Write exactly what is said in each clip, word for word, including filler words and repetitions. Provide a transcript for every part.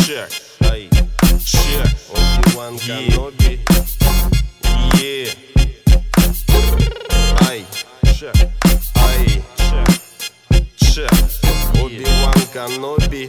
Check, ай, check, Оби-Ван Каноби. Yeah. Ай, check, ай, check, check, Оби-Ван Каноби.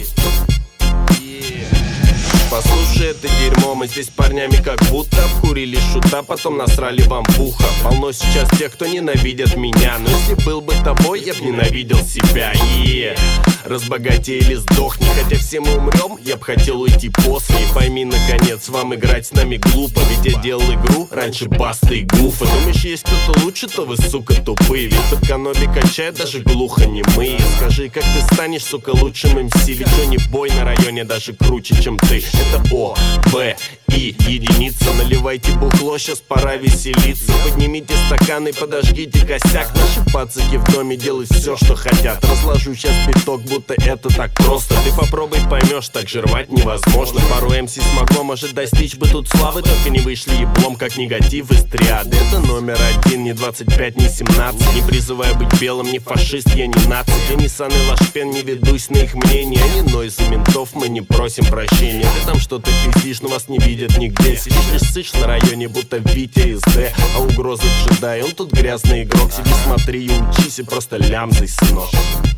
Послушай это дерьмо, мы здесь парнями как будто обкурили шута, потом насрали вам в ухо. Полно сейчас тех, кто ненавидят меня, но если был бы тобой, я б ненавидел себя. Yeah. Разбогатей или сдохни, хотя все мы умрем, я б хотел уйти после. И пойми, наконец, вам играть с нами глупо, ведь я делал игру раньше Басты и Гуфа. Думаешь, есть кто-то лучше, то вы, сука, тупые, ведь тут Каноби качает даже глухонемые. Скажи, как ты станешь, сука, лучшим эм си, ведь Джонни Бой на районе даже круче, чем ты. Это О, Б, И, единица. Наливайте бухло, сейчас пора веселиться. Поднимите стаканы, подожгите косяк. Наши пацаки в доме делают все, что хотят. Разложу сейчас биток, будто это так просто. Ты попробуй поймешь, так же рвать невозможно. Пару эм си смогло, может, достичь бы тут славы, только не вышли еблом, как негатив из триады. Это номер один, не двадцать пять, не семнадцать. Не призываю быть белым, не фашист, я не нацик. Я не Сан и Лашпен, не ведусь на их мнение. Не нойз у ментов, мы не просим прощения. Ты там что-то пиздишь, но вас не видят нигде. Сидишь лишь сышь на районе, будто Витя из Д. А угроза джедай, он тут грязный игрок. Сиди, смотри и учись, и просто лямзай, сынок.